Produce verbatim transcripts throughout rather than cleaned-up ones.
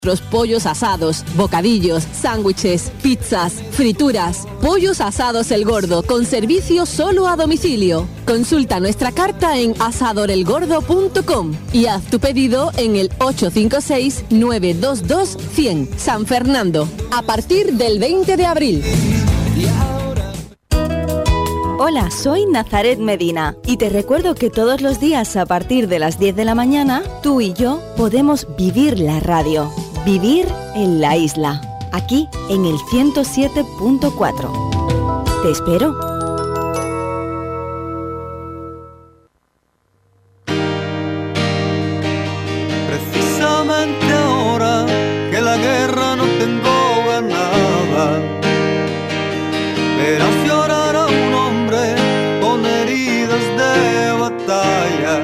Los pollos asados, bocadillos, sándwiches, pizzas, frituras. Pollos Asados El Gordo, con servicio solo a domicilio. Consulta nuestra carta en asador el gordo punto com y haz tu pedido en el ocho cinco seis, nueve dos dos, cien, San Fernando, a partir del veinte de abril. Hola, soy Nazaret Medina y te recuerdo que todos los días a partir de las diez de la mañana, tú y yo podemos vivir la radio. Vivir en la isla, aquí en el ciento siete punto cuatro. Te espero. Precisamente ahora que la guerra no tengo ganada, verás llorar a un hombre con heridas de batalla,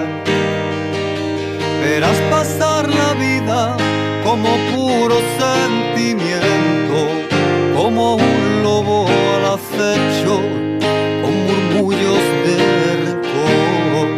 verás pasar la vida como puro sentimiento, como un lobo al acecho, con murmullos de rencor.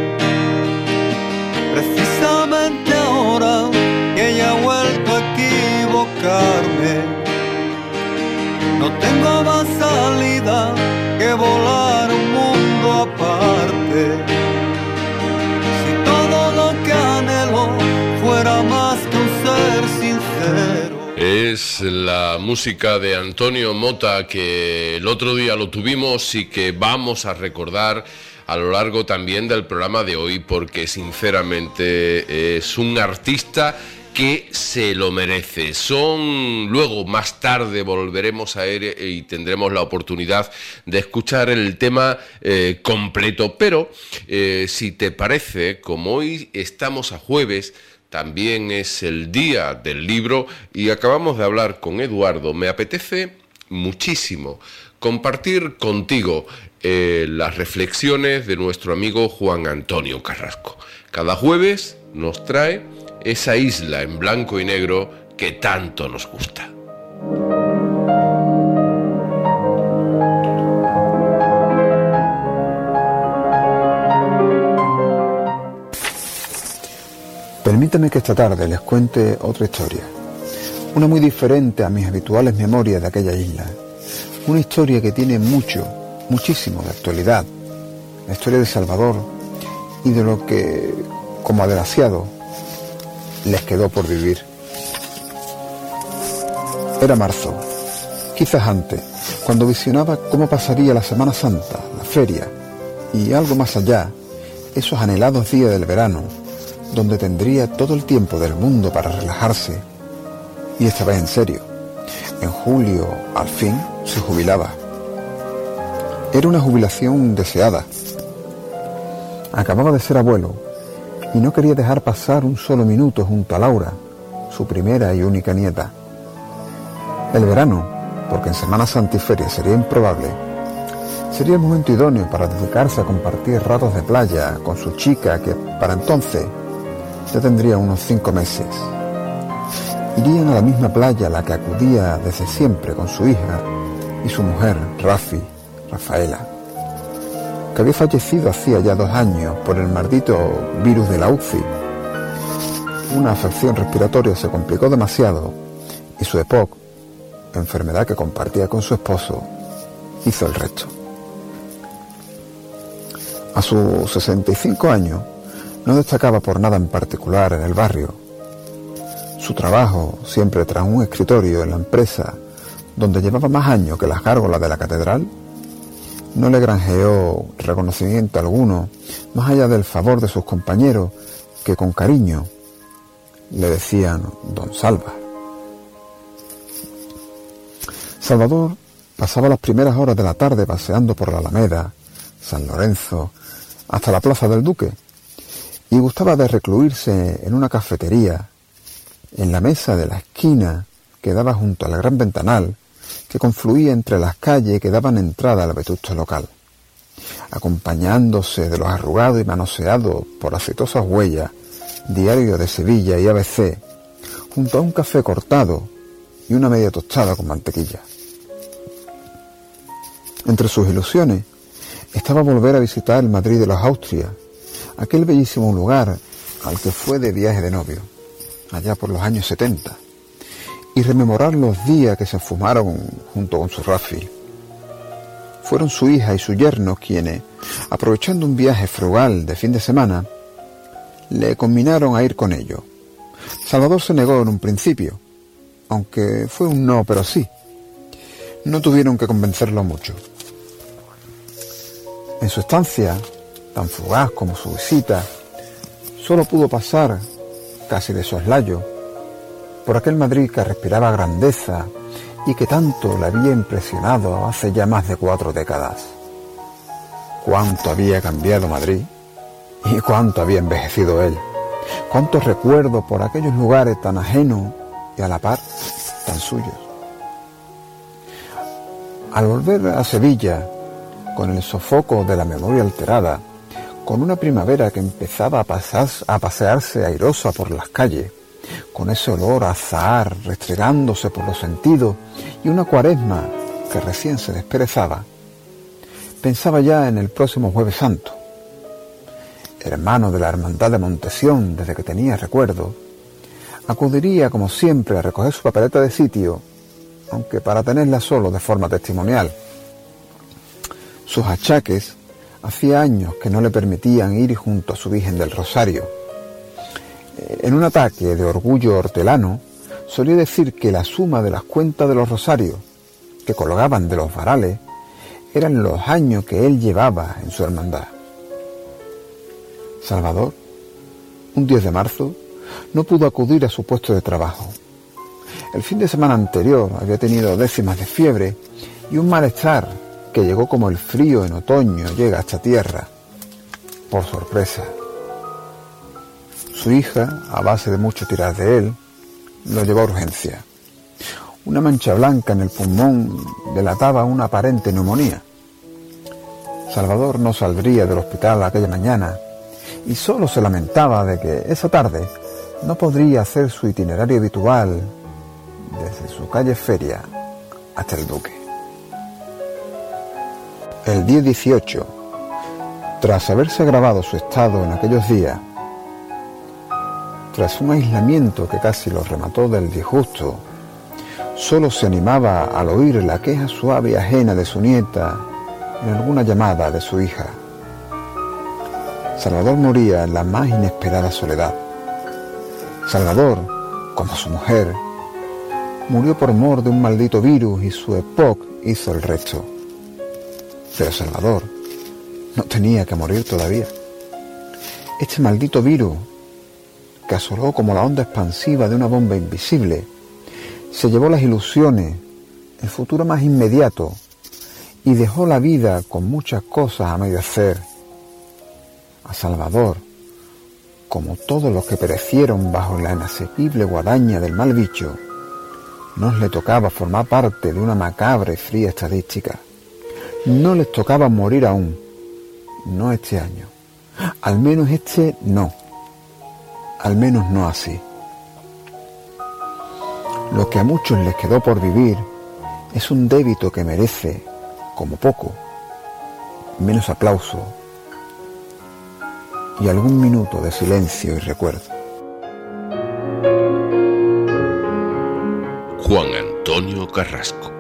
Precisamente ahora que ya he vuelto a equivocarme, no tengo más salida que volar un mundo aparte. Si todo lo que anhelo fuera más que un ser sincero. Es la música de Antonio Mota, que el otro día lo tuvimos y que vamos a recordar a lo largo también del programa de hoy, porque sinceramente es un artista que se lo merece. Son, luego más tarde volveremos a él y tendremos la oportunidad de escuchar el tema eh, completo, pero eh, si te parece, como hoy estamos a jueves, también es el día del libro y acabamos de hablar con Eduardo, me apetece muchísimo compartir contigo eh, las reflexiones de nuestro amigo Juan Antonio Carrasco. Cada jueves nos trae esa isla en blanco y negro que tanto nos gusta. Permítame que esta tarde les cuente otra historia, una muy diferente a mis habituales memorias de aquella isla, una historia que tiene mucho, muchísimo de actualidad, la historia de Salvador y de lo que, como desgraciado, les quedó por vivir. Era marzo, quizás antes, cuando visionaba cómo pasaría la Semana Santa, la feria y algo más allá, esos anhelados días del verano, donde tendría todo el tiempo del mundo para relajarse. Y esta vez en serio. En julio, al fin, se jubilaba. Era una jubilación deseada. Acababa de ser abuelo y no quería dejar pasar un solo minuto junto a Laura, su primera y única nieta. El verano, porque en Semana Santa y feria sería improbable, sería el momento idóneo para dedicarse a compartir ratos de playa con su chica, que para entonces ya tendría unos cinco meses. Irían a la misma playa a la que acudía desde siempre con su hija y su mujer, Rafi, Rafaela, que había fallecido hacía ya dos años por el maldito virus de la U C I. Una afección respiratoria se complicó demasiado y su E P O C, enfermedad que compartía con su esposo, hizo el resto. A sus sesenta y cinco años, no destacaba por nada en particular en el barrio. Su trabajo, siempre tras un escritorio en la empresa donde llevaba más años que las gárgolas de la catedral, no le granjeó reconocimiento alguno, más allá del favor de sus compañeros, que con cariño le decían Don Salva. Salvador pasaba las primeras horas de la tarde paseando por la Alameda, San Lorenzo, hasta la Plaza del Duque, y gustaba de recluirse en una cafetería, en la mesa de la esquina que daba junto al gran ventanal que confluía entre las calles que daban entrada al vetusto local, acompañándose de los arrugados y manoseados por aceitosas huellas Diario de Sevilla y A B C, junto a un café cortado y una media tostada con mantequilla. Entre sus ilusiones estaba volver a visitar el Madrid de los Austrias, aquel bellísimo lugar al que fue de viaje de novio, allá por los años setenta, y rememorar los días que se fumaron junto con su Rafi. Fueron su hija y su yerno quienes, aprovechando un viaje frugal de fin de semana, le conminaron a ir con ellos. Salvador se negó en un principio, aunque fue un no, pero sí. No tuvieron que convencerlo mucho. En su estancia, tan fugaz como su visita, solo pudo pasar, casi de soslayo, por aquel Madrid que respiraba grandeza y que tanto le había impresionado hace ya más de cuatro décadas. Cuánto había cambiado Madrid y cuánto había envejecido él. Cuántos recuerdos por aquellos lugares tan ajenos y a la par tan suyos. Al volver a Sevilla, con el sofoco de la memoria alterada, con una primavera que empezaba a, pasar, a pasearse airosa por las calles, con ese olor a azahar restregándose por los sentidos y una cuaresma que recién se desperezaba, pensaba ya en el próximo Jueves Santo. Hermano de la Hermandad de Montesión desde que tenía recuerdo, acudiría como siempre a recoger su papeleta de sitio, aunque para tenerla solo de forma testimonial. Sus achaques hacía años que no le permitían ir junto a su Virgen del Rosario. En un ataque de orgullo hortelano, solía decir que la suma de las cuentas de los rosarios que colgaban de los varales eran los años que él llevaba en su hermandad. Salvador, un diez de marzo, no pudo acudir a su puesto de trabajo. El fin de semana anterior había tenido décimas de fiebre y un malestar que llegó como el frío en otoño llega a esta tierra, por sorpresa. Su hija, a base de mucho tirar de él, lo llevó a urgencia. Una mancha blanca en el pulmón delataba una aparente neumonía. Salvador no saldría del hospital aquella mañana y solo se lamentaba de que esa tarde no podría hacer su itinerario habitual desde su calle Feria hasta el Duque. El día dieciocho, tras haberse agravado su estado en aquellos días, tras un aislamiento que casi lo remató del disgusto, solo se animaba al oír la queja suave y ajena de su nieta en alguna llamada de su hija. Salvador moría en la más inesperada soledad. Salvador, como su mujer, murió por mor de un maldito virus y su E P O C hizo el resto. Pero Salvador no tenía que morir todavía. Este maldito virus, que asoló como la onda expansiva de una bomba invisible, se llevó las ilusiones, el futuro más inmediato, y dejó la vida con muchas cosas a medio hacer. A Salvador, como todos los que perecieron bajo la inasequible guadaña del mal bicho, no le tocaba formar parte de una macabra y fría estadística. No les tocaba morir aún, no este año. Al menos este no. Al menos no así. Lo que a muchos les quedó por vivir es un débito que merece, como poco, menos aplauso y algún minuto de silencio y recuerdo. Juan Antonio Carrasco.